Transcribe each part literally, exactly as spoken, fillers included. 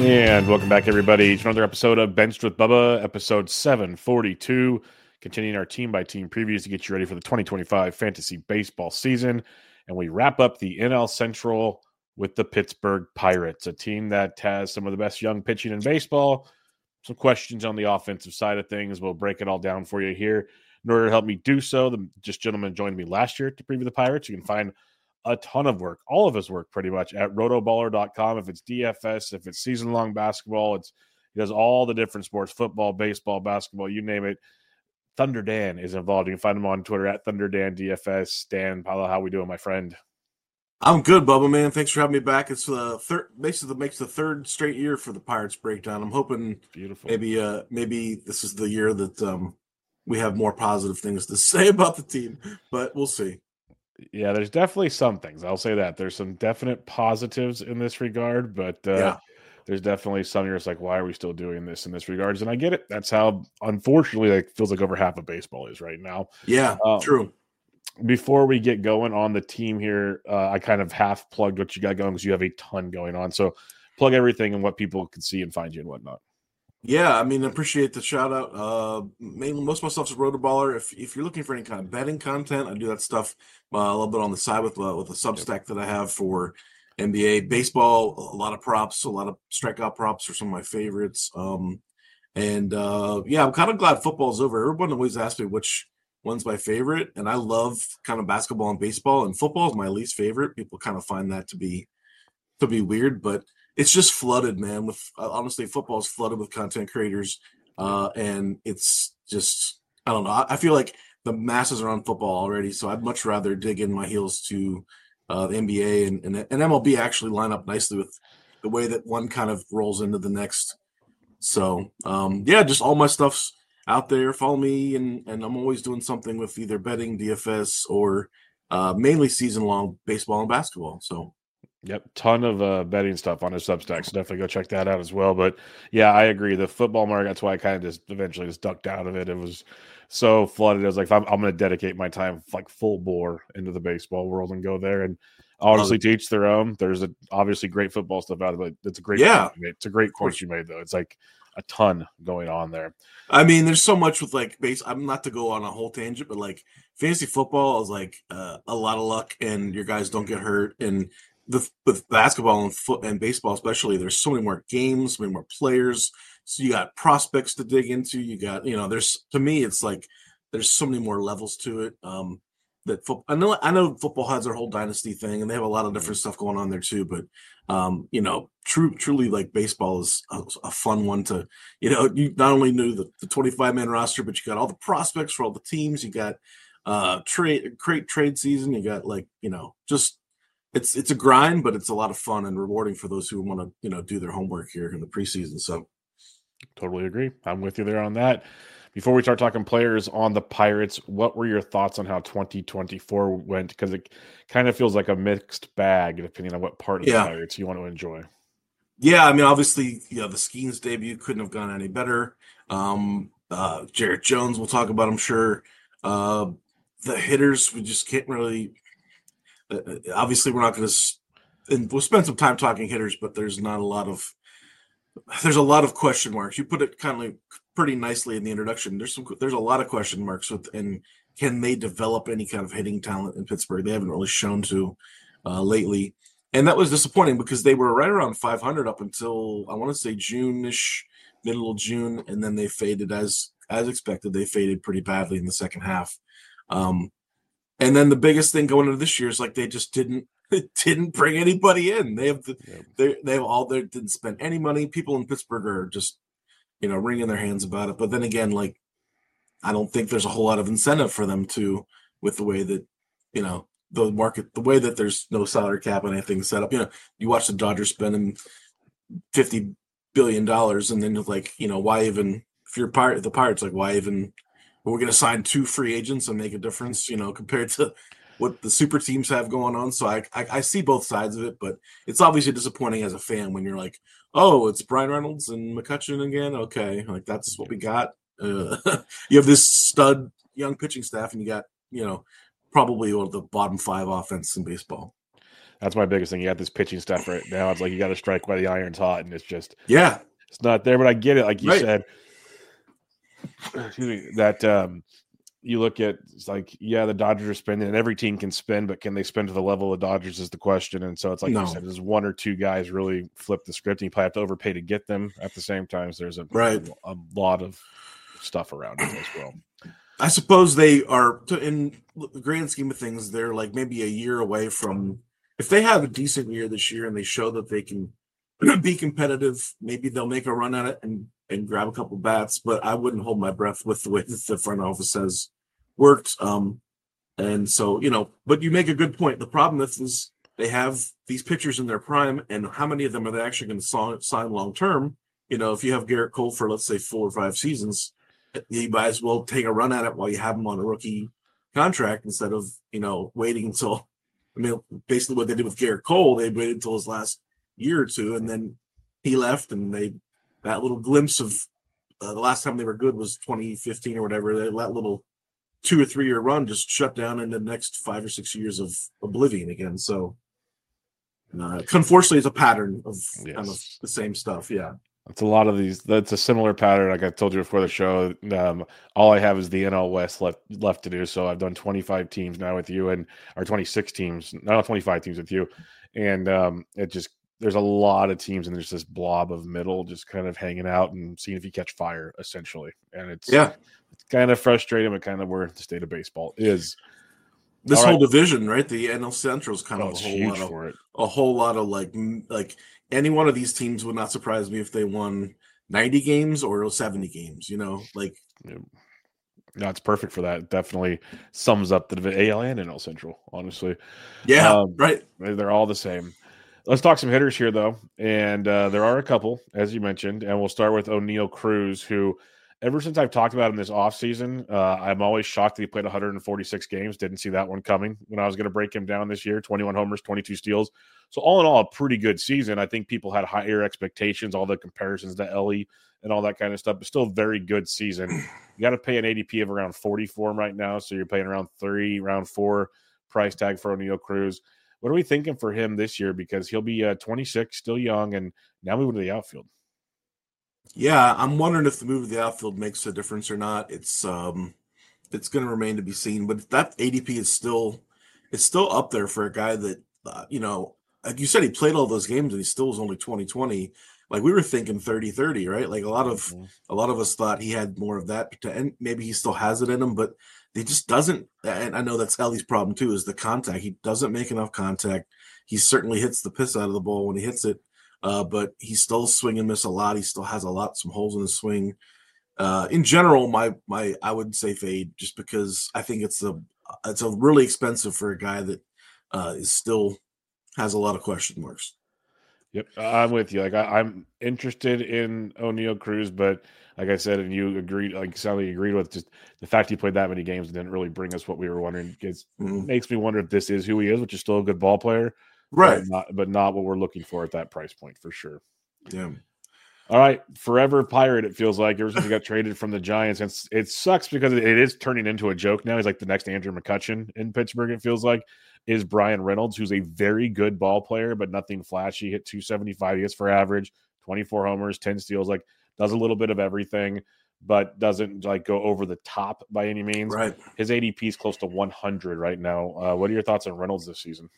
And welcome back, everybody, to another episode of Benched with Bubba, episode seven forty-two. Continuing our team-by-team previews to get you ready for the twenty twenty-five fantasy baseball season. And we wrap up the N L Central with the Pittsburgh Pirates, a team that has some of the best young pitching in baseball. Some questions on the offensive side of things. We'll break it all down for you here. In order to help me do so, the just gentleman joined me last year to preview the Pirates. You can find a ton of work, all of his work pretty much, at rotoballer dot com. If it's D F S, if it's season-long basketball, it's he does all the different sports, football, baseball, basketball, you name it. Thunder Dan is involved. You can find him on Twitter at Thunder Dan D F S. Dan, Paolo, how we doing, my friend? I'm good, Bubba, man. Thanks for having me back. It's the third, basically makes the third straight year for the Pirates breakdown. I'm hoping Beautiful. maybe uh maybe this is the year that um we have more positive things to say about the team, but we'll see. Yeah, there's definitely some things. I'll say that. There's some definite positives in this regard, but uh, Yeah. there's definitely some years like, why are we still doing this in this regards? And I get it. That's how, unfortunately, it feels like over half of baseball is right now. Yeah, Um, true. Before we get going on the team here, uh, I kind of half plugged what you got going because you have a ton going on. So plug everything and what people can see and find you and whatnot. Yeah, I mean, I appreciate the shout out. Uh, mainly, most of my stuff's Rotoballer. If if you're looking for any kind of betting content, I do that stuff uh, a little bit on the side with uh, with a Substack that I have for N B A baseball. A lot of props, a lot of strikeout props are some of my favorites. Um, and uh, yeah, I'm kind of glad football's over. Everyone always asks me which one's my favorite, and I love kind of basketball and baseball, and football is my least favorite. People kind of find that to be to be weird, but it's just flooded, man. With uh, honestly, football is flooded with content creators, uh, and it's just I don't know. I, I feel like the masses are on football already, so I'd much rather dig in my heels to uh, the N B A and, and and M L B actually line up nicely with the way that one kind of rolls into the next. So um, yeah, just all my stuff's out there. Follow me, and and I'm always doing something with either betting, D F S, or uh, mainly season long baseball and basketball. So. Yep, ton of uh, betting stuff on his Substack, so definitely go check that out as well. But yeah, I agree. The football market, that's why I kind of just eventually just ducked out of it. It was so flooded. I was like, if I'm, I'm going to dedicate my time like full bore into the baseball world and go there. And honestly, to each their own. There's a, obviously great football stuff out of it. It's a great Yeah, point you made. It's a great point you made, though. It's like a ton going on there. I mean, there's so much with like base. I'm not to go on a whole tangent, but like fantasy football is like uh, a lot of luck, and your guys don't get hurt. And the with basketball and foot and baseball, especially, there's so many more games, so many more players. So you got prospects to dig into. You got, you know, there's to me, it's like there's so many more levels to it. Um, that fo- I know, I know, football has their whole dynasty thing, and they have a lot of different stuff going on there too. But um, you know, true, truly, like baseball is a, a fun one to, you know, you not only knew the, the twenty-five man roster, but you got all the prospects for all the teams. You got uh trade, great trade season. You got like, you know, just. It's it's a grind, but it's a lot of fun and rewarding for those who want to, you know, do their homework here in the preseason. So, Totally agree. I'm with you there on that. Before we start talking players on the Pirates, what were your thoughts on how twenty twenty-four went? Because it kind of feels like a mixed bag, depending on what part of yeah. the Pirates you want to enjoy. Yeah, I mean, obviously, you know, the Skeens debut couldn't have gone any better. Um, uh, Jarrett Jones, we'll talk about, I'm sure. Uh, the hitters, we just can't really. Uh, obviously, we're not going to, and we'll spend some time talking hitters, but there's not a lot of, there's a lot of question marks. You put it kind of pretty nicely in the introduction. There's some, there's a lot of question marks with, and can they develop any kind of hitting talent in Pittsburgh? They haven't really shown to uh, lately, and that was disappointing because they were right around five hundred up until I want to say June-ish, middle of June, and then they faded as as expected. They faded pretty badly in the second half. Um, And then the biggest thing going into this year is like they just didn't didn't bring anybody in. They have the, Yep. they they have all they didn't spend any money. People in Pittsburgh are just, you know, wringing their hands about it. But then again, like I don't think there's a whole lot of incentive for them to, with the way that, you know, the market, the way that there's no salary cap and anything set up. You know, you watch the Dodgers spending fifty billion dollars, and then you're like, you know, why even if you're pirate the Pirates, like why even we're going to sign two free agents and make a difference, you know, compared to what the super teams have going on. So I, I I see both sides of it, but it's obviously disappointing as a fan when you're like, oh, it's Brian Reynolds and McCutcheon again. Okay, like that's what we got. Uh, you have this stud young pitching staff, and you got, you know, probably one of the bottom five offense in baseball. That's my biggest thing. You got this pitching stuff right now. It's like you got to strike while the iron's hot, and it's just yeah, it's not there. But I get it, like you right. said. Excuse me. That um, you look at it's like yeah, the Dodgers are spending, and every team can spend, but can they spend to the level of Dodgers is the question. And so it's like No. you said, there's one or two guys really flip the script, and you probably have to overpay to get them. At the same time, so there's a, Right. a, a lot of stuff around it as well. I suppose they are, in the grand scheme of things, they're like maybe a year away from, if they have a decent year this year and they show that they can be competitive, maybe they'll make a run at it and, and grab a couple bats, but I wouldn't hold my breath with the way that the front office has worked. Um, and so, you know, but you make a good point. The problem is, is they have these pitchers in their prime, and how many of them are they actually going to sign long-term? You know, if you have Garrett Cole for, let's say, four or five seasons, you might as well take a run at it while you have him on a rookie contract instead of, you know, waiting until, I mean, basically what they did with Garrett Cole, they waited until his last year or two, and then he left, and they, that little glimpse of uh, the last time they were good was twenty fifteen or whatever. They, that little two or three year run just shut down in the next five or six years of oblivion again. So, uh, unfortunately, it's a pattern of yes. kind of the same stuff. Yeah. It's a lot of these. That's a similar pattern. Like I told you before the show, um, all I have is the N L West left left to do. So I've done twenty-five teams now with you, and or twenty-six teams, not twenty-five teams with you, and um, it just there's a lot of teams, and there's this blob of middle just kind of hanging out and seeing if you catch fire, essentially. And it's yeah, it's kind of frustrating, but kind of where the state of baseball is. This all whole right. division, right? The N L Central is kind oh, of a whole lot for of it. a whole lot of like like. Any one of these teams would not surprise me if they won ninety games or seventy games, you know, like. Yeah. No, it's perfect for that. It definitely sums up the A L and N L Central, honestly. Yeah, um, right. They're all the same. Let's talk some hitters here, though. And uh, there are a couple, as you mentioned, and we'll start with Oneil Cruz, who ever since I've talked about him this offseason, uh, I'm always shocked that he played one hundred forty-six games. Didn't see that one coming when I was going to break him down this year. twenty-one homers, twenty-two steals. So all in all, a pretty good season. I think people had higher expectations, all the comparisons to Ellie and all that kind of stuff, but still a very good season. You got to pay an A D P of around forty for him right now, so you're paying around three, round four price tag for Oneil Cruz. What are we thinking for him this year? Because he'll be uh, twenty-six, still young, and now moving to the outfield. Yeah, I'm wondering if the move to the outfield makes a difference or not. It's um, it's going to remain to be seen. But that A D P is still, it's still up there for a guy that uh, you know, like you said, he played all those games and he still was only twenty twenty. Like we were thinking thirty thirty, right? Like a lot of mm-hmm. a lot of us thought he had more of that, and maybe he still has it in him, but he just doesn't. And I know that's Ellie's problem too, is the contact. He doesn't make enough contact. He certainly hits the piss out of the ball when he hits it. Uh, but he still swing and miss a lot. He still has a lot, some holes in his swing. Uh, in general, my my I would say fade, just because I think it's a it's a really expensive for a guy that uh, is still has a lot of question marks. Yep, I'm with you. Like I, I'm interested in Oneil Cruz, but like I said, and you agreed, like Sally agreed with, just the fact he played that many games didn't really bring us what we were wondering. It mm-hmm. makes me wonder if this is who he is, which is still a good ball player. Right. But not, but not what we're looking for at that price point for sure. Yeah. All right. Forever Pirate, it feels like, ever since he got traded from the Giants. It's, it sucks because it is turning into a joke now. He's like the next Andrew McCutchen in Pittsburgh, it feels like, is Brian Reynolds, who's a very good ball player, but nothing flashy. Hit two seventy-five. He hits for average, twenty-four homers, ten steals, like does a little bit of everything, but doesn't like go over the top by any means. Right. His A D P is close to one hundred right now. Uh, what are your thoughts on Reynolds this season?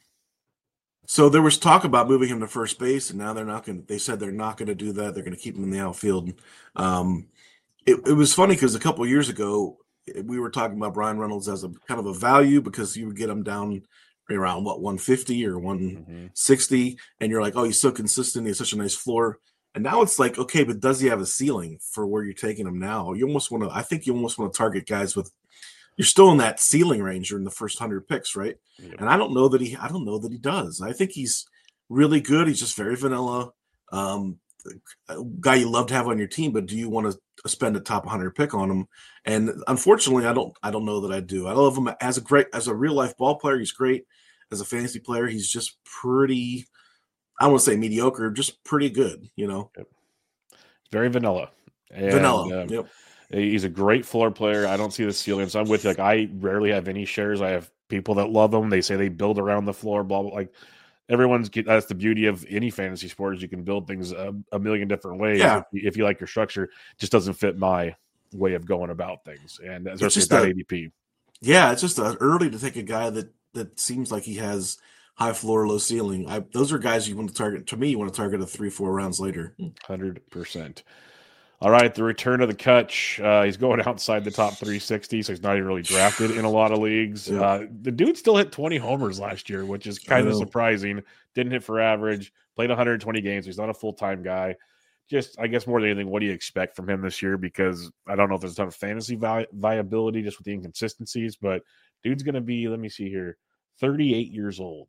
So there was talk about moving him to first base, and now they're not going to, they said they're not going to do that. They're going to keep him in the outfield. Um, it, it was funny because a couple of years ago, we were talking about Brian Reynolds as a kind of a value because you would get him down around what, one fifty or one sixty. Mm-hmm. And you're like, oh, he's so consistent. He has such a nice floor. And now it's like, okay, but does he have a ceiling for where you're taking him now? You almost want to, I think you almost want to target guys with, you're still in that ceiling range. You're in the first hundred picks, right? Yeah. And I don't know that he, I don't know that he does. I think he's really good. He's just very vanilla. Um, a guy you love to have on your team, but do you want to spend a top one hundred pick on him? And unfortunately, I don't, I don't know that I do. I love him as a great, as a real life ball player. He's great. As a fantasy player, he's just pretty, I don't want to say mediocre, just pretty good, you know? Yep. Very vanilla. And, vanilla. Um, yep. He's a great floor player. I don't see the ceiling. So I'm with you. Like I rarely have any shares. I have people that love him. They say they build around the floor, blah, blah. Like everyone's get, that's the beauty of any fantasy sport is you can build things a, a million different ways. Yeah. If, you, if you like your structure, just doesn't fit my way of going about things. And especially at that A D P. Yeah, it's just uh, early to take a guy that that seems like he has high floor, low ceiling. I, those are guys you want to target. To me, you want to target a three, four rounds later. one hundred percent. All right, the return of the Kutch. Uh, he's going outside the top three sixty, so he's not even really drafted in a lot of leagues. Yeah. Uh, the dude still hit twenty homers last year, which is kind of surprising. Didn't hit for average. Played one hundred twenty games. He's not a full-time guy. Just, I guess, more than anything, what do you expect from him this year? Because I don't know if there's a ton of fantasy vi- viability just with the inconsistencies, but dude's going to be, let me see here, thirty-eight years old.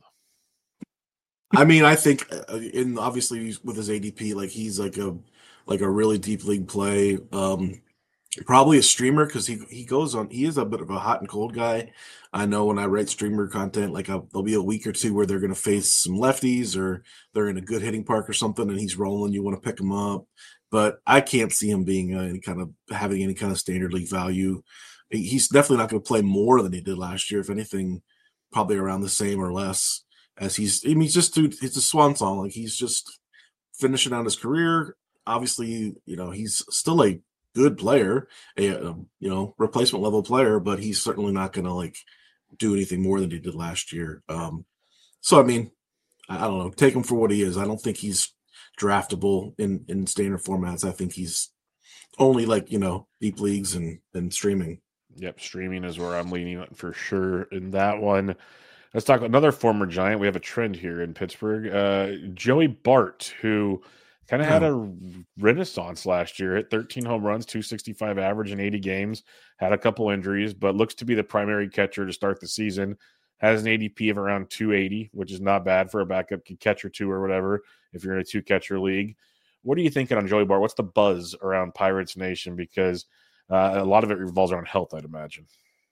I mean, I think, uh, in obviously with his A D P, like he's like a like a really deep league play. Um, probably a streamer because he he goes on. He is a bit of a hot and cold guy. I know when I write streamer content, like a, there'll be a week or two where they're going to face some lefties or they're in a good hitting park or something, and he's rolling. You want to pick him up, but I can't see him being uh, any kind of having any kind of standard league value. He's definitely not going to play more than he did last year. If anything, probably around the same or less. As he's, I mean, he's just dude. It's a swan song. Like he's just finishing out his career. Obviously, you know, he's still a good player, a, a you know replacement level player, but he's certainly not going to like do anything more than he did last year. Um, so I mean, I, I don't know. Take him for what he is. I don't think he's draftable in in standard formats. I think he's only like you know deep leagues and and streaming. Yep, streaming is where I'm leaning for sure in that one. Let's talk about another former Giant. We have a trend here in Pittsburgh. Uh, Joey Bart, who kind of yeah. had a renaissance last year, hit thirteen home runs, two sixty-five average in eighty games, had a couple injuries, but looks to be the primary catcher to start the season. Has an A D P of around two eighty, which is not bad for a backup catcher two or whatever if you're in a two-catcher league. What are you thinking on Joey Bart? What's the buzz around Pirates Nation? Because uh, a lot of it revolves around health, I'd imagine.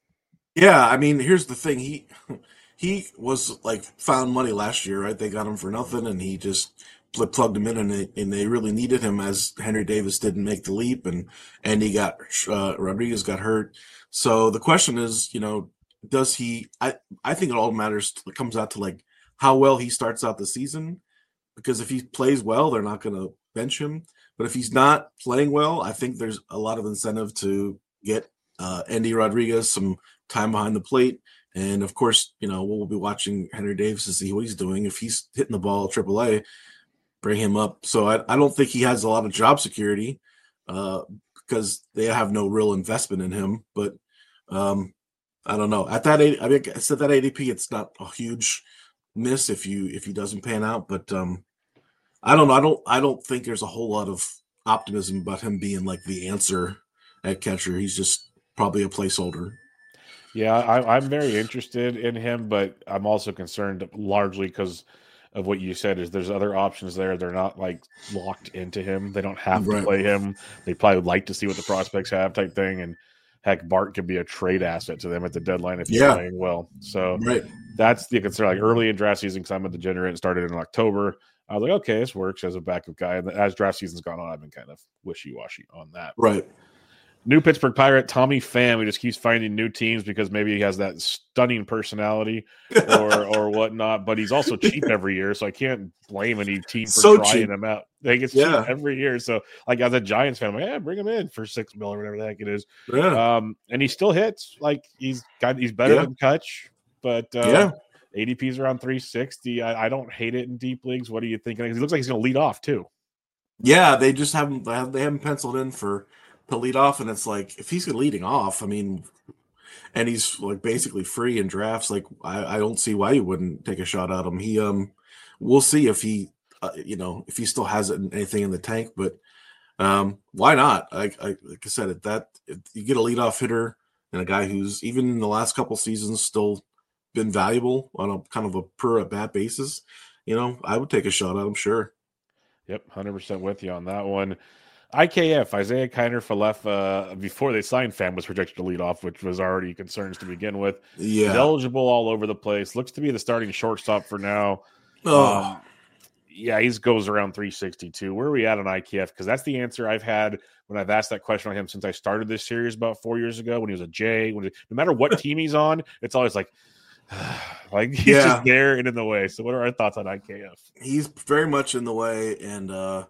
Yeah, I mean, here's the thing. He he was like found money last year, right? They got him for nothing, and he just plugged him in, and they, and they really needed him as Henry Davis didn't make the leap, and and he got uh, Rodriguez got hurt. So the question is, you know, does he? I I think it all matters. It comes out to like how well he starts out the season, because if he plays well, they're not going to bench him. But if he's not playing well, I think there's a lot of incentive to get uh, Andy Rodriguez some time behind the plate. And of course, you know, we'll be watching Henry Davis to see what he's doing. If he's hitting the ball at triple A, bring him up. So I, I don't think he has a lot of job security uh, because they have no real investment in him. But um, I don't know. At that, I mean, I said that A D P, it's not a huge miss if you if he doesn't pan out. But um, I don't know. I don't. I don't think there's a whole lot of optimism about him being like the answer at catcher. He's just probably a placeholder. Yeah, I, I'm very interested in him, but I'm also concerned largely because of what you said. Is there's other options there? They're not like locked into him. They don't have right. to play him. They probably would like to see what the prospects have, type thing. And heck, Bart could be a trade asset to them at the deadline if he's yeah. playing well. So right. that's the concern. Like early in draft season, because I'm a degenerate and started in October. I was like, okay, this works as a backup guy. And as draft season's gone on, I've been kind of wishy-washy on that. Right. New Pittsburgh Pirate, Tommy Pham, who just keeps finding new teams because maybe he has that stunning personality or or whatnot, but he's also cheap every year, so I can't blame any team for so trying cheap. him out. They get yeah. cheap every year. So, like, as a Giants fan, I'm like, yeah, bring him in for six mil or whatever the heck it is. Yeah. Um, and he still hits. Like, he's got he's better yeah. than Kutch, but uh, yeah. A D P's around three sixty. I, I don't hate it in deep leagues. What are you thinking? He looks like he's going to lead off, too. Yeah, they just haven't they haven't penciled in for to lead off, and it's like if he's leading off, I mean, and he's like basically free in drafts, like I, I don't see why you wouldn't take a shot at him. He um, we'll see if he, uh, you know, if he still has anything in the tank, but um, why not? I, I like I said, at that if you get a leadoff hitter and a guy who's even in the last couple seasons still been valuable on a kind of a per at bat basis, you know, I would take a shot at him, sure. Yep, one hundred percent with you on that one. I K F, Isaiah Kiner Falefa, uh, before they signed Pham, was projected to lead off, which was already concerns to begin with. Yeah. He's eligible all over the place. Looks to be the starting shortstop for now. Oh. Um, yeah, he goes around three sixty-two. Where are we at on I K F? Because that's the answer I've had when I've asked that question on him since I started this series about four years ago when he was a J. When he, no matter what team he's on, it's always like, Like he's Yeah. just there and in the way. So what are our thoughts on I K F? He's very much in the way, and uh,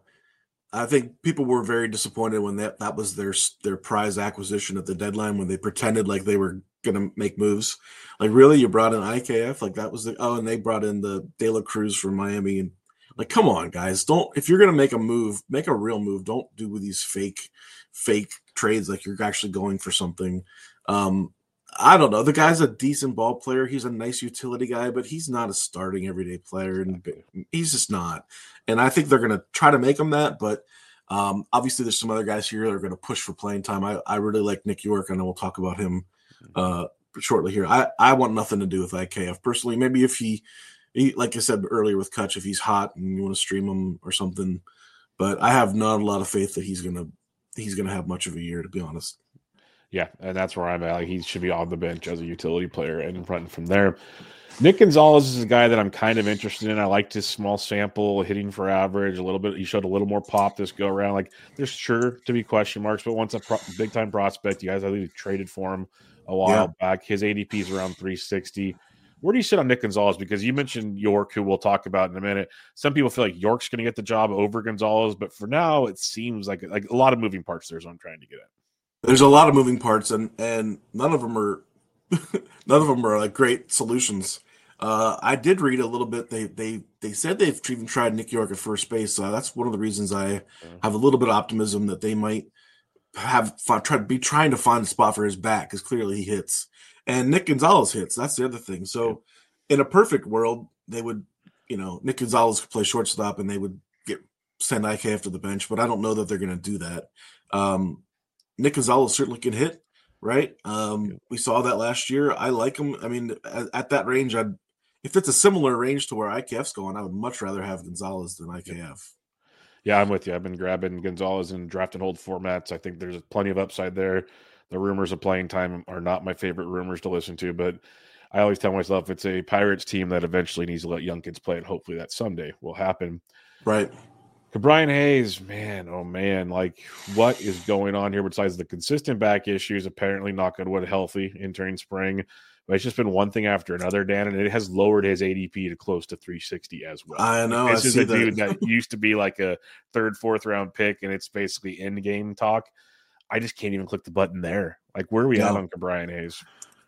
I think people were very disappointed when that, that was their their prize acquisition at the deadline, when they pretended like they were going to make moves. Like, really, you brought in I K F? Like, that was the oh, and they brought in the De La Cruz from Miami, and like, come on, guys, don't if you're going to make a move, make a real move. Don't do these fake fake trades like you're actually going for something. Um, I don't know. The guy's a decent ball player. He's a nice utility guy, but he's not a starting everyday player, and he's just not. And I think they're going to try to make him that, but um, obviously there's some other guys here that are going to push for playing time. I, I really like Nick York. I know we'll talk about him uh, shortly here. I, I want nothing to do with I K F personally. Maybe if he, he, like I said earlier with Kutch, if he's hot and you want to stream him or something, but I have not a lot of faith that he's going to he's going to have much of a year, to be honest. Yeah, and that's where I'm at. Like, he should be on the bench as a utility player and running from there. Nick Gonzalez is a guy that I'm kind of interested in. I liked his small sample, hitting for average a little bit. He showed a little more pop this go around. Like, there's sure to be question marks, but once a pro- big time prospect, you guys I think traded for him a while yeah. back. His A D P is around three sixty. Where do you sit on Nick Gonzalez? Because you mentioned York, who we'll talk about in a minute. Some people feel like York's going to get the job over Gonzalez, but for now, it seems like like a lot of moving parts there is what I'm trying to get at. There's a lot of moving parts, and and none of them are none of them are like great solutions. Uh, I did read a little bit. They they they said they've even tried Nick York at first base. So that's one of the reasons I have a little bit of optimism that they might have try to be trying to find a spot for his bat, because clearly he hits, and Nick Gonzalez hits. That's the other thing. So in a perfect world, they would, you know, Nick Gonzalez could play shortstop, and they would get send I K F to the bench. But I don't know that they're going to do that. Um, Nick Gonzalez certainly can hit, right? Um, we saw that last year. I like him. I mean, at, at that range, I'd if it's a similar range to where I K F's going, I would much rather have Gonzalez than I K F. Yeah, I'm with you. I've been grabbing Gonzalez in draft and hold formats. I think there's plenty of upside there. The rumors of playing time are not my favorite rumors to listen to, but I always tell myself it's a Pirates team that eventually needs to let young kids play, and hopefully that someday will happen. Right. Brian Hayes, man, oh man, like what is going on here besides the consistent back issues? Apparently, knock on wood, healthy entering spring. But it's just been one thing after another, Dan, and it has lowered his A D P to close to three sixty as well. I know. Like, this I is see a that. dude that used to be like a third, fourth round pick, and it's basically end game talk. I just can't even click the button there. Like, where are we no. at on Brian Hayes?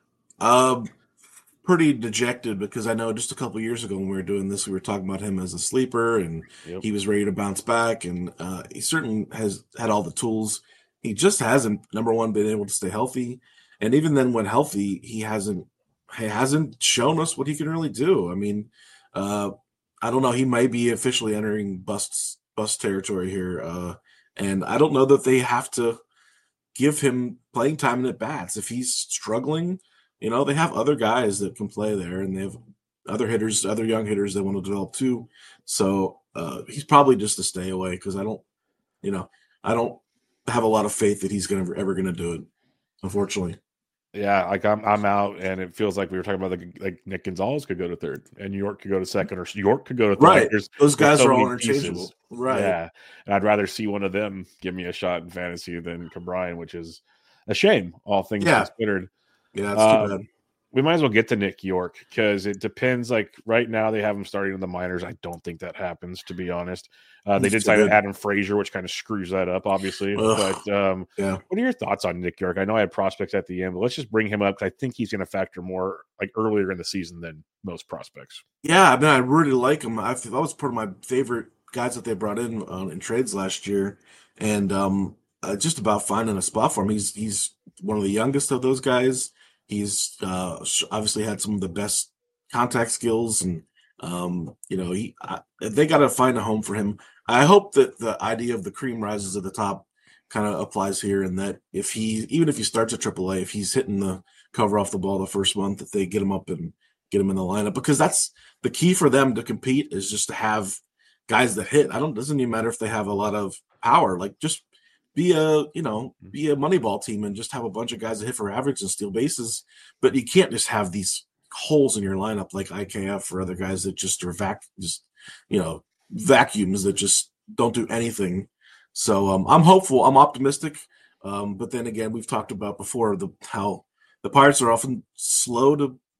Um, pretty dejected, because I know just a couple years ago when we were doing this, we were talking about him as a sleeper, and yep. he was ready to bounce back, and uh, he certainly has had all the tools. He just hasn't, number one, been able to stay healthy, and even then, when healthy, he hasn't he hasn't shown us what he can really do. I mean, uh, I don't know. He might be officially entering bust bust territory here, uh, and I don't know that they have to give him playing time in at bats if he's struggling. You know, they have other guys that can play there, and they have other hitters, other young hitters that want to develop too. So uh, he's probably just a stay away, because I don't, you know, I don't have a lot of faith that he's gonna ever going to do it, unfortunately. Yeah, like I'm I'm out, and it feels like we were talking about like, like Nick Gonzalez could go to third, and New York could go to second, or York could go to third. Right, like there's, those guys so are all interchangeable. Pieces. Right. Yeah, and I'd rather see one of them give me a shot in fantasy than Cabrian, which is a shame, all things yeah. considered. Yeah, that's um, too bad. We might as well get to Nick York, because it depends. Like right now, they have him starting in the minors. I don't think that happens, to be honest. Uh, they did sign good. Adam Frazier, which kind of screws that up, obviously. Ugh. But um, yeah. what are your thoughts on Nick York? I know I had prospects at the end, but let's just bring him up, because I think he's going to factor more like earlier in the season than most prospects. Yeah, I mean, I really like him. I that was part of my favorite guys that they brought in uh, in trades last year, and um, uh, just about finding a spot for him. He's he's one of the youngest of those guys. He's uh, obviously had some of the best contact skills, and um, you know, he I, they got to find a home for him. I hope that the idea of the cream rises at the top kind of applies here, and that if he, even if he starts at triple A, if he's hitting the cover off the ball the first month, that they get him up and get him in the lineup, because that's the key for them to compete, is just to have guys that hit. I don't, doesn't even matter if they have a lot of power, like just be a, you know, be a Moneyball team and just have a bunch of guys that hit for average and steal bases. But you can't just have these holes in your lineup like I K F or other guys that just are vac, just, you know, vacuums that just don't do anything. So um, I'm hopeful. I'm optimistic. Um, but then again, we've talked about before the how the Pirates are often slow to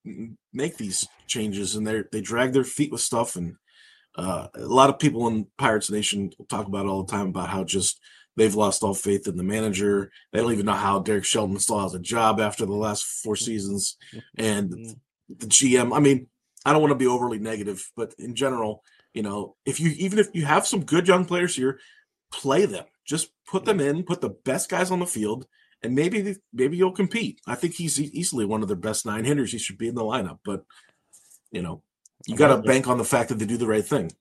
make these changes, and they they drag their feet with stuff. And uh, a lot of people in Pirates Nation talk about it all the time about how just they've lost all faith in the manager. They don't even know how Derek Shelton still has a job after the last four seasons. And the G M, I mean, I don't want to be overly negative, but in general, you know, if you even if you have some good young players here, play them. Just put them in, put the best guys on the field, and maybe maybe you'll compete. I think he's easily one of their best nine hitters. He should be in the lineup, but you know, you got to bank on the fact that they do the right thing.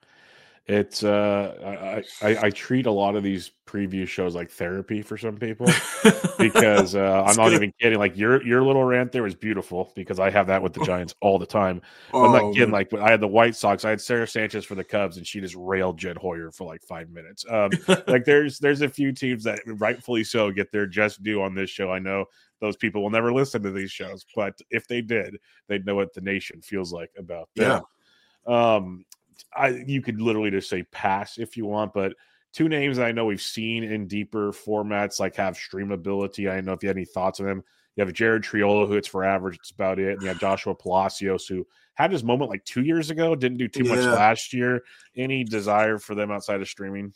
It's uh, I, I I treat a lot of these preview shows like therapy for some people because uh, I'm not good. even kidding. Like your your little rant there was beautiful because I have that with the Giants all the time. Oh, I'm not kidding. Man. Like when I had the White Sox, I had Sarah Sanchez for the Cubs, and she just railed Jed Hoyer for like five minutes. Um, like there's there's a few teams that rightfully so get their just due on this show. I know those people will never listen to these shows, but if they did, they'd know what the nation feels like about them. Yeah. Um, I, you could literally just say pass if you want, but two names that I know we've seen in deeper formats like have streamability. I don't know if you had any thoughts on them. You have Jared Triolo, who it's for average. It's about it. And you have Joshua Palacios, who had his moment like two years ago, didn't do too yeah. much last year. Any desire for them outside of streaming?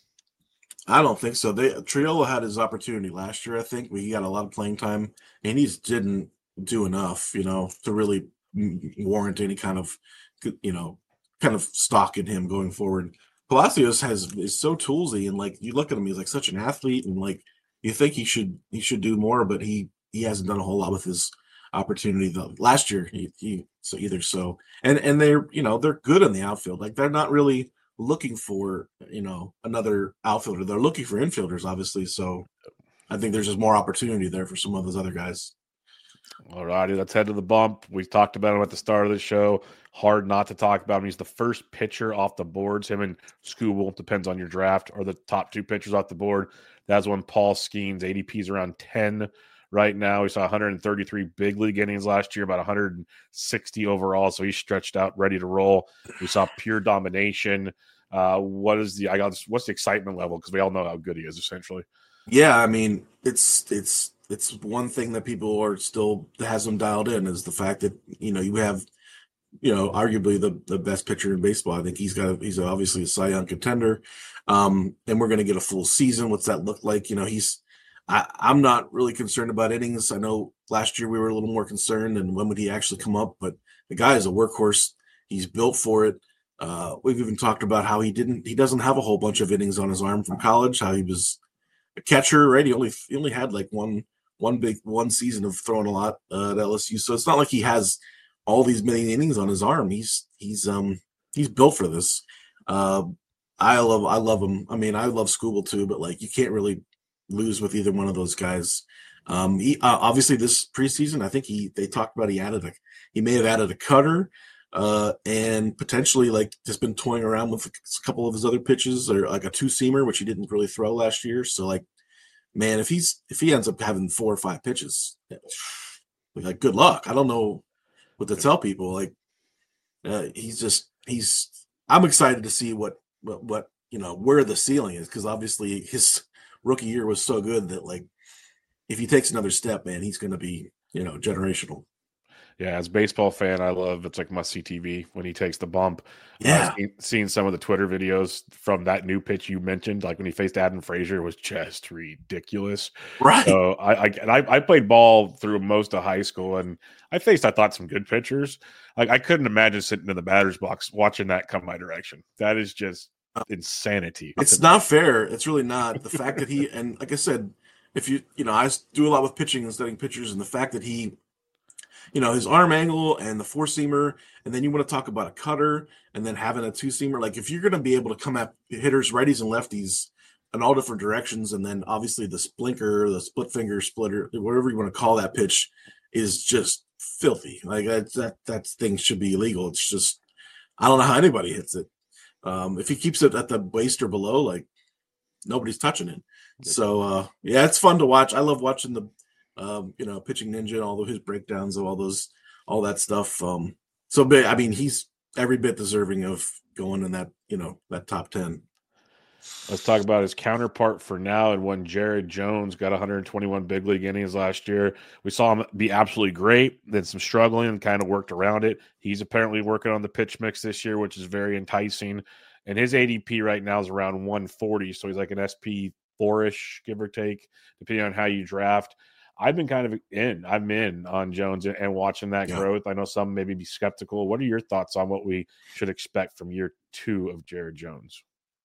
I don't think so. They Triolo had his opportunity last year, I think, but he got a lot of playing time, and he didn't do enough, you know, to really warrant any kind of, you know, kind of stock in him going forward. Palacios has is so toolsy, and like you look at him, he's like such an athlete, and like you think he should he should do more, but he he hasn't done a whole lot with his opportunity though. Last year he, he so either so and and they're you know they're good in the outfield. Like they're not really looking for you know another outfielder. They're looking for infielders, obviously. So I think there's just more opportunity there for some of those other guys. All righty, let's head to the bump. We talked about him at the start of the show. Hard not to talk about him. He's the first pitcher off the boards. Him and Skubal, depends on your draft, are the top two pitchers off the board. That's when Paul Skeens, A D P is around ten right now. We saw one hundred thirty-three big league innings last year, about one hundred sixty overall, so he's stretched out, ready to roll. We saw pure domination. Uh, what is the I got? What's the excitement level? Because we all know how good he is, essentially. Yeah, I mean, it's it's it's one thing that people are still has them dialed in is the fact that you know you have you know arguably the the best pitcher in baseball. I think he's got a, he's obviously a Cy Young contender, um, and we're going to get a full season. What's that look like? You know, he's I, I'm not really concerned about innings. I know last year we were a little more concerned, and when would he actually come up? But the guy is a workhorse. He's built for it. Uh, we've even talked about how he didn't he doesn't have a whole bunch of innings on his arm from college. How he was a catcher, right? He only he only had like one one big one season of throwing a lot uh, at L S U. So it's not like he has all these many innings on his arm. He's he's um he's built for this. Uh, I love I love him. I mean, I love Skubal too, but like you can't really lose with either one of those guys. Um, he uh, obviously this preseason, I think he they talked about he added a he may have added a cutter. Uh, and potentially like just been toying around with a couple of his other pitches or like a two seamer, which he didn't really throw last year. So like, man, if he's, if he ends up having four or five pitches, like good luck. I don't know what to tell people. Like, uh, he's just, he's, I'm excited to see what, what, what, you know, where the ceiling is. Cause obviously his rookie year was so good that like, if he takes another step, man, he's going to be, you know, generational. Yeah, as a baseball fan, I love it's like must see T V when he takes the bump. Yeah, uh, seen, seen some of the Twitter videos from that new pitch you mentioned, like when he faced Adam Frazier, was just ridiculous. Right. So I, I and I, I played ball through most of high school, and I faced I thought some good pitchers. Like I couldn't imagine sitting in the batter's box watching that come my direction. That is just insanity. It's not fair. It's really not. The fact that he and like I said, if you you know I do a lot with pitching and studying pitchers, and the fact that he. You know, his arm angle and the four seamer, and then you want to talk about a cutter and then having a two seamer. Like if you're going to be able to come at hitters, righties and lefties in all different directions, and then obviously the splinker, the split finger splitter, whatever you want to call that pitch is just filthy. Like that, that, that thing should be illegal. It's just, I don't know how anybody hits it. Um, if he keeps it at the waist or below, like nobody's touching it. So uh, yeah, it's fun to watch. I love watching the, Um, you know, pitching ninja and all of his breakdowns of all those, all that stuff. Um, so, I mean, he's every bit deserving of going in that, you know, that top ten. Let's talk about his counterpart for now, and when Jared Jones got one hundred twenty-one big league innings last year. We saw him be absolutely great, then some struggling and kind of worked around it. He's apparently working on the pitch mix this year, which is very enticing. And his A D P right now is around one forty, so he's like an S P four-ish, give or take, depending on how you draft. I've been kind of in. I'm in on Jones and watching that yeah. growth. I know some maybe be skeptical. What are your thoughts on what we should expect from year two of Jared Jones?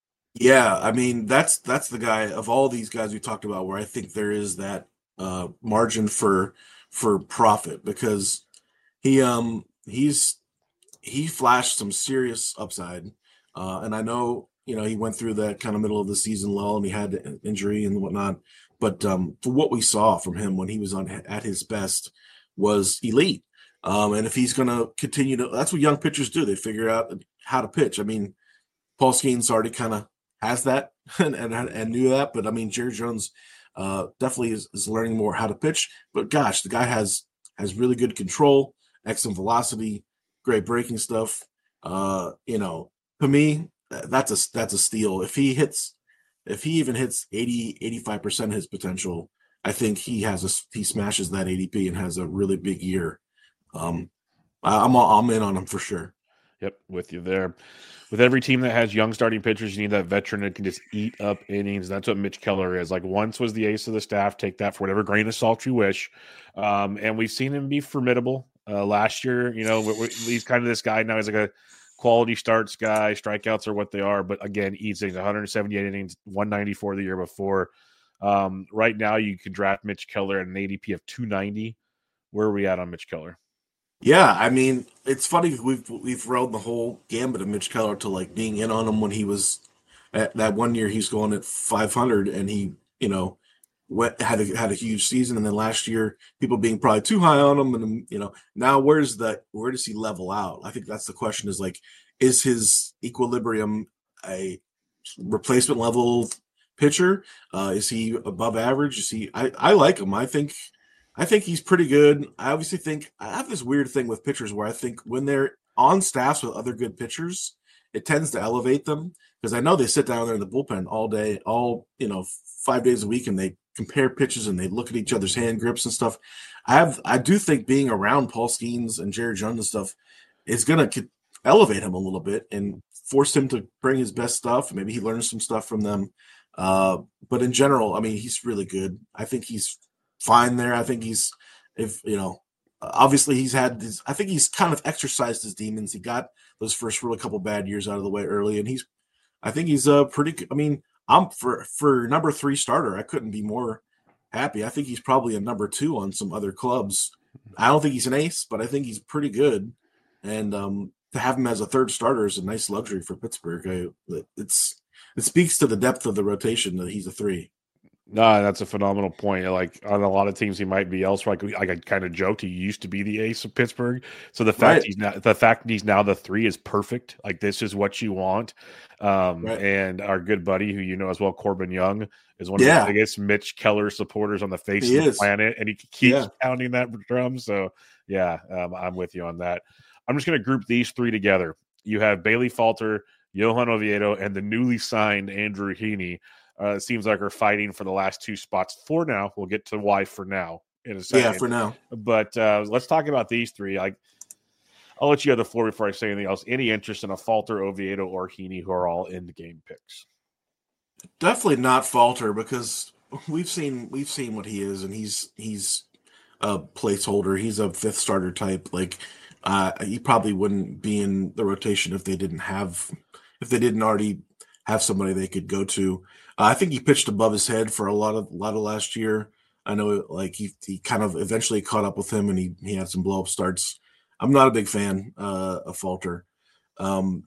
Yeah, I mean, that's that's the guy of all these guys we talked about where I think there is that uh, margin for for profit, because he um he's he flashed some serious upside, uh, and I know you know he went through that kind of middle of the season lull and he had an injury and whatnot, but um, for what we saw from him when he was on at his best was elite. Um, and if he's going to continue to, that's what young pitchers do. They figure out how to pitch. I mean, Paul Skeens already kind of has that and, and and knew that, but I mean, Jared Jones uh, definitely is, is learning more how to pitch. But gosh, the guy has has really good control, excellent velocity, great breaking stuff. Uh, you know, to me, that's a that's a steal. If he hits, if he even hits eighty, eighty-five percent of his potential, I think he has a he smashes that A D P and has a really big year. Um, I'm I'm in on him for sure. Yep, with you there. With every team that has young starting pitchers, you need that veteran that can just eat up innings. That's what Mitch Keller is. Like, once was the ace of the staff. Take that for whatever grain of salt you wish. Um, and we've seen him be formidable. Uh, last year, you know, we, we, he's kind of this guy now. He's like a quality starts guy. Strikeouts are what they are. But, again, eats innings, one hundred seventy-eight innings, one ninety-four the year before. Um, right now, you could draft Mitch Keller at an A D P of two ninety. Where are we at on Mitch Keller? Yeah, I mean, it's funny we've we've rode the whole gambit of Mitch Keller to like being in on him when he was at that one year he's going at five hundred and he, you know, went had a had a huge season, and then last year people being probably too high on him, and you know, now where's the where does he level out? I think that's the question, is like, is his equilibrium a replacement level pitcher? Uh, is he above average? Is he I, I like him. I think I think he's pretty good. I obviously think I have this weird thing with pitchers where I think when they're on staffs with other good pitchers, it tends to elevate them, because I know they sit down there in the bullpen all day, all, you know, five days a week, and they compare pitches and they look at each other's hand grips and stuff. I have, I do think being around Paul Skeens and Jared Jones and stuff is going to elevate him a little bit and force him to bring his best stuff. Maybe he learns some stuff from them. Uh, but in general, I mean, he's really good. I think he's fine there. I think he's, if you know, obviously he's had this, I think he's kind of exercised his demons. He got those first really couple bad years out of the way early, and he's, I think he's a pretty, I mean, I'm for, for number three starter, I couldn't be more happy. I think he's probably a number two on some other clubs. I don't think he's an ace, but I think he's pretty good. And um, to have him as a third starter is a nice luxury for Pittsburgh. I, it's, it speaks to the depth of the rotation that he's a three. No, that's a phenomenal point. Like, on a lot of teams, he might be elsewhere. Like, like I kind of joked, he used to be the ace of Pittsburgh. So the fact right. he's now, the fact he's now the three is perfect. Like, this is what you want. Um, right. And our good buddy, who you know as well, Corbin Young, is one of yeah. the biggest Mitch Keller supporters on the face he of the is. planet, and he keeps yeah. pounding that drum. So, yeah, um, I'm with you on that. I'm just going to group these three together. You have Bailey Falter, Johan Oviedo, and the newly signed Andrew Heaney. Uh, it seems like we're fighting for the last two spots for now. We'll get to why for now in a second. Yeah, for now. But uh, let's talk about these three. Like, I'll let you have the floor before I say anything else. Any interest in a Falter, Oviedo, or Heaney, who are all in the game picks? Definitely not Falter, because we've seen we've seen what he is, and he's he's a placeholder. He's a fifth starter type. Like, uh, he probably wouldn't be in the rotation if they didn't have if they didn't already have somebody they could go to. Uh, I think he pitched above his head for a lot of a lot of last year. I know, like, he he kind of eventually caught up with him, and he he had some blow up starts. I'm not a big fan uh, of Falter. Um,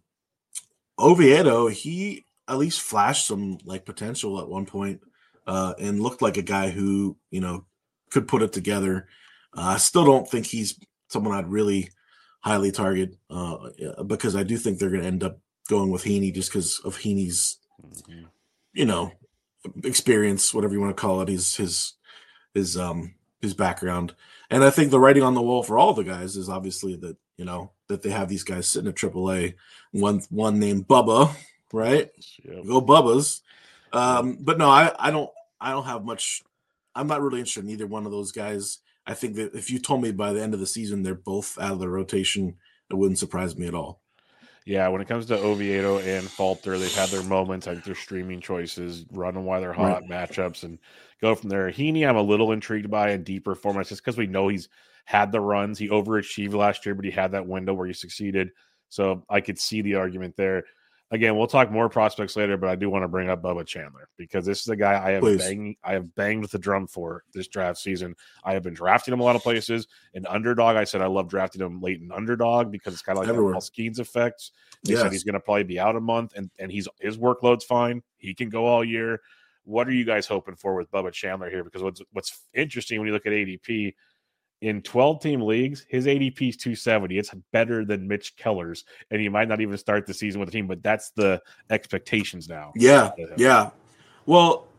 Oviedo, he at least flashed some like potential at one point, uh, and looked like a guy who, you know, could put it together. Uh, I still don't think he's someone I'd really highly target, uh, because I do think they're going to end up going with Heaney just because of Heaney's, mm-hmm. you know, experience, whatever you want to call it, his his his um his background. And I think the writing on the wall for all the guys is obviously that, you know, that they have these guys sitting at triple A. One one named Bubba, right? Yep. Go Bubba's. Um, but no, I, I don't I don't have much. I'm not really interested in either one of those guys. I think that if you told me by the end of the season they're both out of the rotation, it wouldn't surprise me at all. Yeah, when it comes to Oviedo and Falter, they've had their moments. I think they're streaming choices, run them while they're hot, Right. matchups, and go from there. Heaney, I'm a little intrigued by in deeper formats just because we know he's had the runs. He overachieved last year, but he had that window where he succeeded. So I could see the argument there. Again, we'll talk more prospects later, but I do want to bring up Bubba Chandler because this is a guy I have Please. banged, I have banged the drum for this draft season. I have been drafting him a lot of places. An underdog, I said I love drafting him late in underdog because it's kind of like Everywhere. that Skeens effect. They Yes. said he's going to probably be out a month, and, and he's his workload's fine. He can go all year. What are you guys hoping for with Bubba Chandler here? Because what's what's interesting when you look at A D P, in twelve-team leagues, his A D P is two seventy. It's better than Mitch Keller's, and he might not even start the season with the team, but that's the expectations now. Yeah, yeah. Well,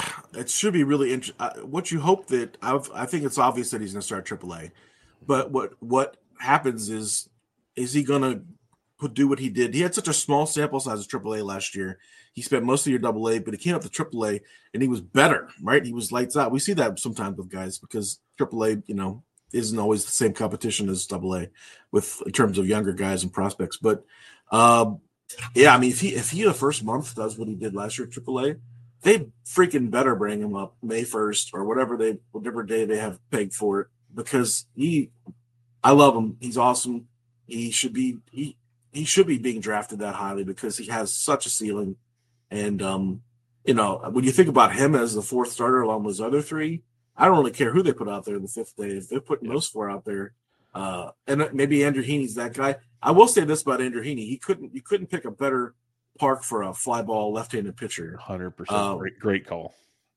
it should be really interesting. What you hope that I've, I think it's obvious that he's going to start triple A, but what what happens is is he going to do what he did? He had such a small sample size of triple A last year. He spent most of the year double A, but he came up to triple A and he was better, right? He was lights out. We see that sometimes with guys because triple A, you know, isn't always the same competition as double A with in terms of younger guys and prospects. But um, yeah, I mean, if he if he the first month does what he did last year at triple A, they freaking better bring him up May first or whatever they whatever day they have pegged for it because he, I love him. He's awesome. He should be he he should be being drafted that highly because he has such a ceiling. And um, you know, when you think about him as the fourth starter along with those other three, I don't really care who they put out there in the fifth day. If they're putting those four out there, uh, and maybe Andrew Heaney's that guy. I will say this about Andrew Heaney: he couldn't you couldn't pick a better park for a fly ball left-handed pitcher. one hundred percent. Um, great, great call.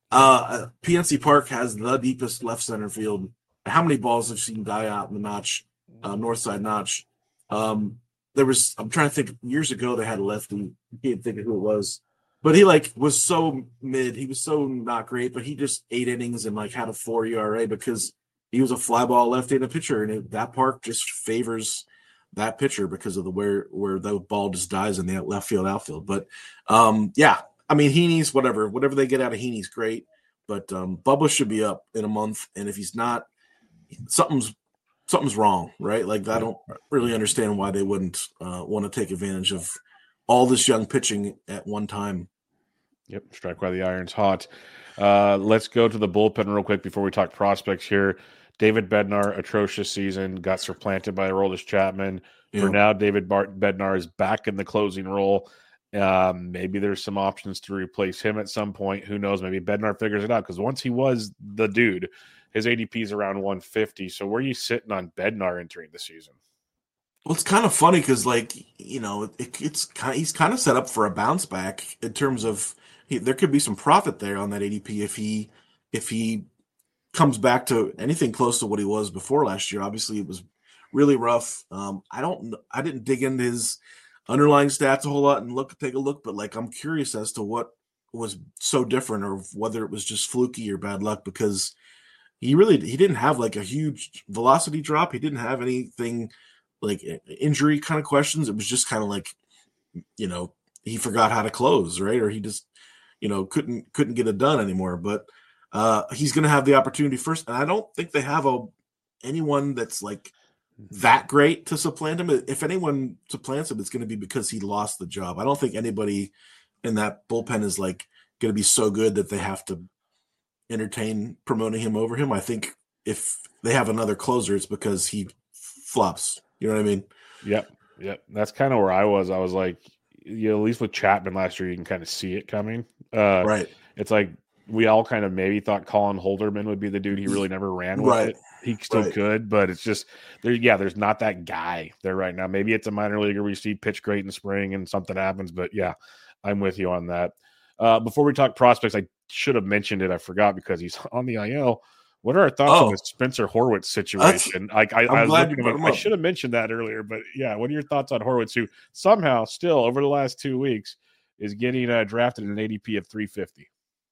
Uh, P N C Park has the deepest left center field. How many balls have seen die out in the notch, uh, north side notch? Um, there was I'm trying to think. Years ago, they had a lefty. I can't think of who it was. But he like was so mid. He was so not great, but he just eight innings and like had a four E R A because he was a fly ball left-handed pitcher, and it, that park just favors that pitcher because of the where where the ball just dies in the left field outfield. But um, yeah, I mean Heaney's whatever whatever they get out of Heaney's great, but um, Bubba should be up in a month, and if he's not, something's something's wrong, right? Like I don't really understand why they wouldn't uh, want to take advantage of all this young pitching at one time. Yep, strike while the iron's hot. Uh, let's go to the bullpen real quick before we talk prospects here. David Bednar, atrocious season, got supplanted by Aroldis Chapman. Yeah. For now, David Bart- Bednar is back in the closing role. Um, maybe there's some options to replace him at some point. Who knows? Maybe Bednar figures it out because once he was the dude, his A D P is around one fifty. So where are you sitting on Bednar entering the season? Well, it's kind of funny because, like, you know, it, it's kind of, he's kind of set up for a bounce back in terms of he, there could be some profit there on that A D P if he if he comes back to anything close to what he was before last year. Obviously, it was really rough. Um, I don't, I didn't dig into his underlying stats a whole lot and look take a look, but like I'm curious as to what was so different or whether it was just fluky or bad luck because he really he didn't have like a huge velocity drop. He didn't have anything like injury kind of questions. It was just kind of like, you know, he forgot how to close, right? Or he just, you know, couldn't couldn't get it done anymore. But uh, he's going to have the opportunity first, and I don't think they have a anyone that's like that great to supplant him. If anyone supplants him, it's going to be because he lost the job. I don't think anybody in that bullpen is like going to be so good that they have to entertain promoting him over him. I think if they have another closer, it's because he flops. You know what I mean? Yep. Yep. That's kind of where I was. I was like, you know, at least with Chapman last year, you can kind of see it coming. Uh, right. It's like we all kind of maybe thought Colin Holderman would be the dude. He really never ran with right. it. He still right. could, but it's just there. Yeah, there's not that guy there right now. Maybe it's a minor leaguer we see pitch great in the spring and something happens. But yeah, I'm with you on that. Uh, before we talk prospects, I should have mentioned it. I forgot because he's on the I L. What are our thoughts oh, on the Spencer Horwitz situation? Like I, I, was looking at, I should have mentioned that earlier, but yeah, what are your thoughts on Horwitz, who somehow still over the last two weeks is getting uh, drafted in an A D P of three fifty?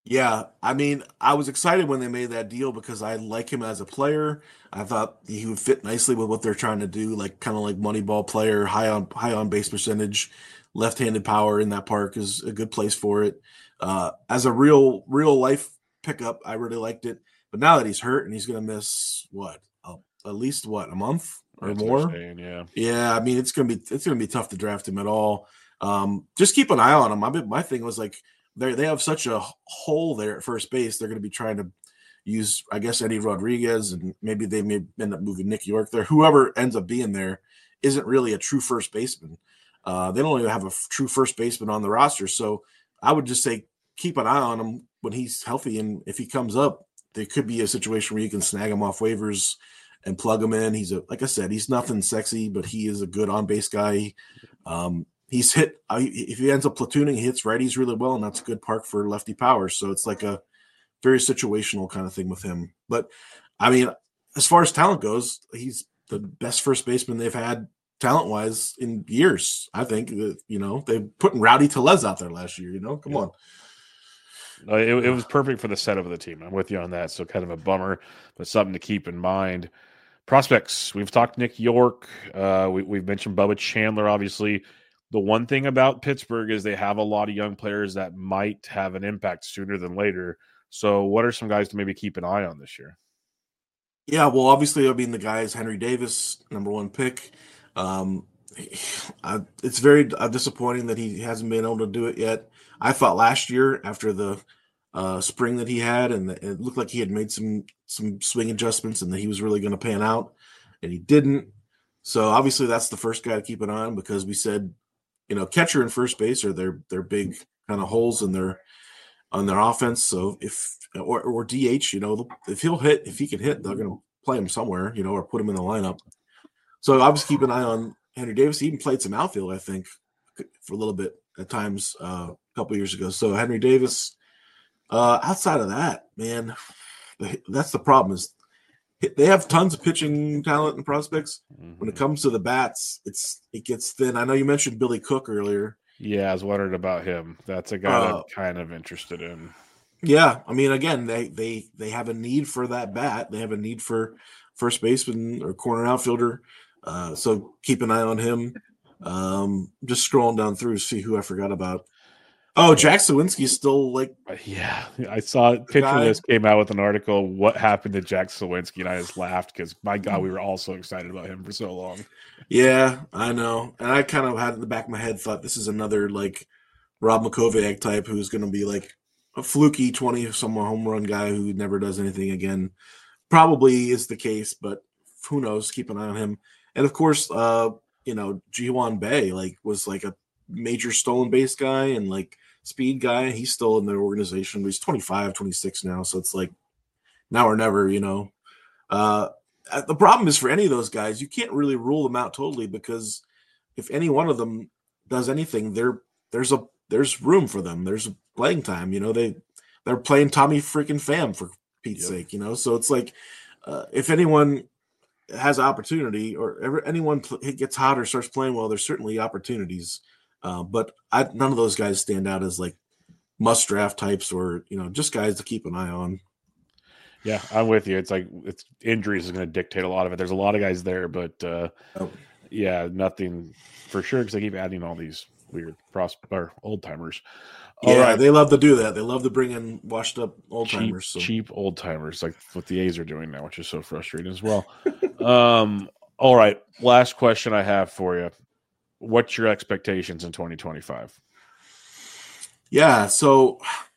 Yeah, I mean, I was excited when they made that deal because I like him as a player. I thought he would fit nicely with what they're trying to do, like kind of like Moneyball player, high on high on base percentage, left-handed power in that park is a good place for it. Uh, as a real real life pickup, I really liked it. But now that he's hurt and he's going to miss what, uh, at least what, a month or That's what they're more? saying. Yeah. Yeah, I mean, it's gonna be it's gonna be tough to draft him at all. Um, just keep an eye on him. My my thing was like they they have such a hole there at first base. They're going to be trying to use, I guess, Eddie Rodriguez, and maybe they may end up moving Nick York there. Whoever ends up being there isn't really a true first baseman. Uh, they don't even have a f- true first baseman on the roster. So I would just say keep an eye on him when he's healthy, and if he comes up, there could be a situation where you can snag him off waivers and plug him in. He's a like I said, he's nothing sexy, but he is a good on base guy. Um, he's hit if he ends up platooning, he hits righties really well, and that's a good park for lefty power. So it's like a very situational kind of thing with him. But I mean, as far as talent goes, he's the best first baseman they've had talent wise in years. I think that, you know, they putting Rowdy Tellez out there last year. You know, come Yep. on. No, it, it was perfect for the setup of the team. I'm with you on that. So kind of a bummer, but something to keep in mind. Prospects. We've talked Nick York. Uh, we, we've mentioned Bubba Chandler. Obviously, the one thing about Pittsburgh is they have a lot of young players that might have an impact sooner than later. So, what are some guys to maybe keep an eye on this year? Yeah, well, obviously, I mean, the guy is Henry Davis, number one pick. Um, I, it's very uh, disappointing that he hasn't been able to do it yet. I thought last year, after the uh, spring that he had, and the, it looked like he had made some some swing adjustments, and that he was really going to pan out, and he didn't. So obviously, that's the first guy to keep an eye on because we said, you know, catcher and first base are their their big kind of holes in their on their offense. So if or, or D H, you know, if he'll hit, if he can hit, they're going to play him somewhere, you know, or put him in the lineup. So obviously keep an eye on Henry Davis. He even played some outfield, I think, for a little bit at times uh, a couple years ago. So Henry Davis. Uh, outside of that, man, that's the problem is they have tons of pitching talent and prospects. Mm-hmm. When it comes to the bats, it's it gets thin. I know you mentioned Billy Cook earlier. Yeah, I was wondering about him. That's a guy uh, that I'm kind of interested in. Yeah, I mean, again, they they they have a need for that bat. They have a need for first baseman or corner outfielder. Uh, so keep an eye on him. Um, just scrolling down through to see who I forgot about. Oh, Jack Sawinski's still like. Yeah, I saw Pitcher List came out with an article. What happened to Jack Sawinski? And I just laughed because my God, we were all so excited about him for so long. Yeah, I know, and I kind of had in the back of my head thought this is another like Rob Makoviak type who's going to be like a fluky twenty some home run guy who never does anything again. Probably is the case, but who knows? Keep an eye on him. And of course, uh, you know, Ji-hwan Bae like was like a major stolen base guy and like speed guy. He's still in their organization. He's twenty-five, twenty-six now, so it's like now or never, you know. Uh, the problem is for any of those guys, you can't really rule them out totally because if any one of them does anything, there there's a there's room for them. There's playing time. You know, they they're playing Tommy freaking Pham for Pete's yep. sake. You know, so it's like uh, if anyone has opportunity or ever, anyone pl- gets hot or starts playing well, there's certainly opportunities. Uh, but I, none of those guys stand out as like must draft types or you know just guys to keep an eye on. Yeah, I'm with you. It's like it's injuries is going to dictate a lot of it. There's a lot of guys there, but uh, oh. yeah, nothing for sure because they keep adding all these weird pros or old timers. Yeah, right. They love to do that. They love to bring in washed up old timers. So. Cheap old timers, like what the A's are doing now, which is so frustrating as well. um, all right, last question I have for you: what's your expectations in twenty twenty-five? Yeah, so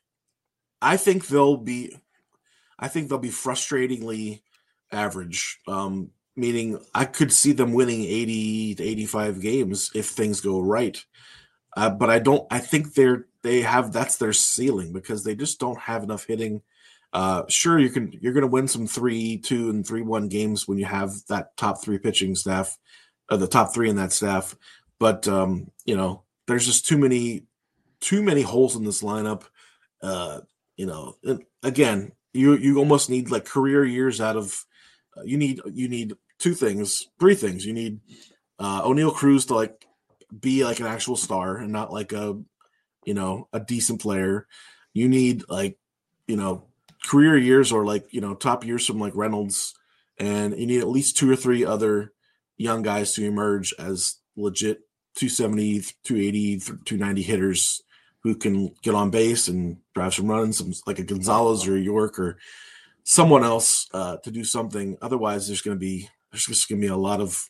I think they'll be. I think they'll be frustratingly average, um, meaning I could see them winning eighty to eighty-five games if things go right. Uh, but I don't. I think they're they have that's their ceiling because they just don't have enough hitting. Uh, sure, you can you're going to win some three two and three one games when you have that top three pitching staff, or the top three in that staff. But um, you know, there's just too many too many holes in this lineup. Uh, you know, again. You you almost need like career years out of uh, you need you need two things, three things. You need uh, O'Neal Cruz to like be like an actual star and not like a you know a decent player. You need like you know, career years or like, you know, top years from like Reynolds, and you need at least two or three other young guys to emerge as legit two seventy, two eighty, two ninety hitters who can get on base and drive some runs, some, like a Gonzalez or a York or someone else uh, to do something. Otherwise, there's going to be there's just going to be a lot of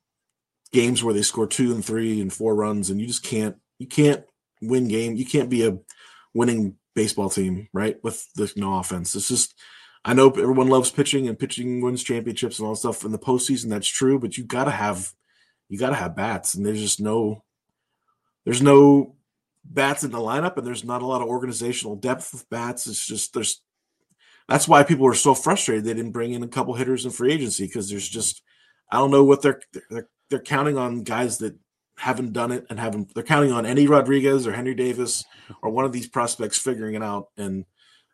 games where they score two and three and four runs, and you just can't you can't win game. You can't be a winning baseball team, right? With the no offense. It's just, I know everyone loves pitching and pitching wins championships and all that stuff in the postseason. That's true, but you gotta have you gotta have bats, and there's just no there's no bats in the lineup, and there's not a lot of organizational depth with bats. It's just there's that's why people are so frustrated they didn't bring in a couple hitters in free agency, because there's just I don't know what they're they're they're counting on guys that haven't done it and haven't they're counting on Eddie Rodriguez or Henry Davis or one of these prospects figuring it out, and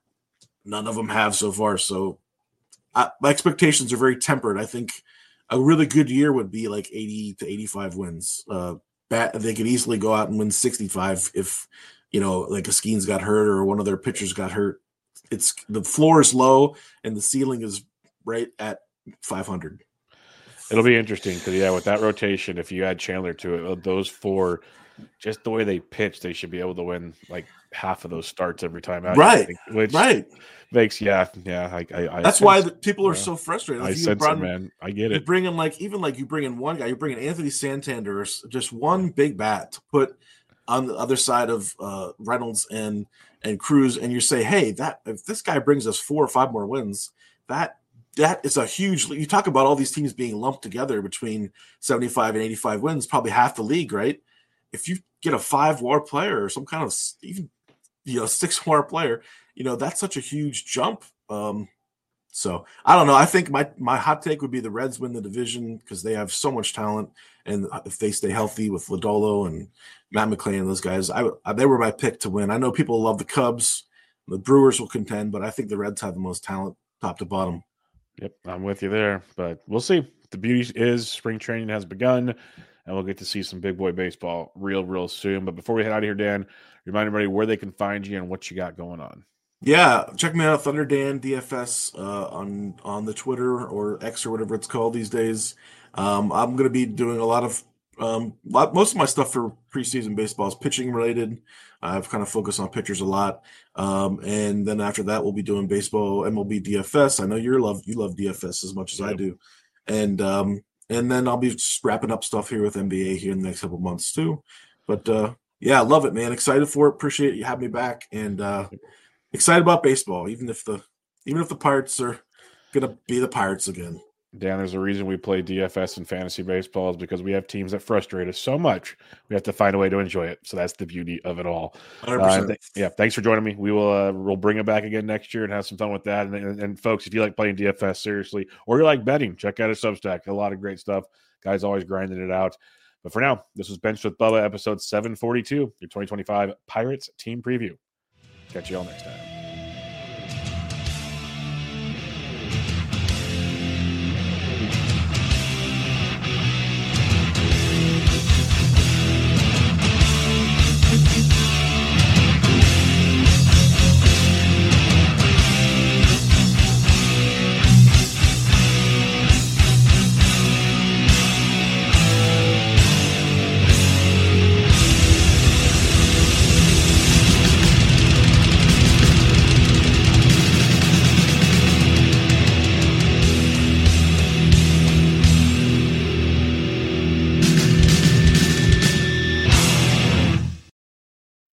none of them have so far. So I, my expectations are very tempered. I think a really good year would be like eighty to eighty-five wins. Uh, bat, they could easily go out and win sixty-five if, you know, like a Skeens got hurt or one of their pitchers got hurt. It's the floor is low and the ceiling is right at five hundred. It'll be interesting because, yeah, with that rotation, if you add Chandler to it, those four, just the way they pitch, they should be able to win like half of those starts every time out. Right, think, which right. Makes, yeah, yeah. I, I, That's I why sense, the people are yeah. so frustrated. I If you sense brought, it, man. I get you it. bring in like even like you bring in one guy, you bring in Anthony Santander, just one big bat to put on the other side of uh, Reynolds and and Cruz, and you say, hey, that if this guy brings us four or five more wins, that that is a huge. You talk about all these teams being lumped together between seventy-five and eighty-five wins, probably half the league, right? If you get a five W A R player or some kind of even you know six W A R player, you know that's such a huge jump. Um, so I don't know. I think my my hot take would be the Reds win the division because they have so much talent, and if they stay healthy with Lodolo and Matt McClain and those guys, I, I they were my pick to win. I know people love the Cubs, the Brewers will contend, but I think the Reds have the most talent, top to bottom. Yep, I'm with you there, but we'll see. The beauty is spring training has begun, and we'll get to see some big boy baseball real, real soon. But before we head out of here, Dan, remind everybody where they can find you and what you got going on. Yeah, check me out, Thunder Dan D F S uh, on on the Twitter or X or whatever it's called these days. Um, I'm going to be doing a lot of um, lot, most of my stuff for preseason baseball is pitching related. I've kind of focused on pitchers a lot, um, and then after that, we'll be doing baseball, M L B D F S. I know you love you love D F S as much as yep. I do, and um, and then I'll be just wrapping up stuff here with N B A here in the next couple months too. But uh, yeah, I love it, man. Excited for it. Appreciate you having me back, and uh, excited about baseball, even if the even if the Pirates are gonna be the Pirates again. Dan, there's a reason we play D F S and fantasy baseball is because we have teams that frustrate us so much. We have to find a way to enjoy it. So that's the beauty of it all. Uh, th- yeah, thanks for joining me. We will uh, we'll bring it back again next year and have some fun with that. And, and, and folks, if you like playing D F S seriously, or you like betting, check out a Substack. A lot of great stuff. Guys always grinding it out. But for now, this was Benched with Bubba, episode seven forty-two, your twenty twenty-five Pirates team preview. Catch you all next time.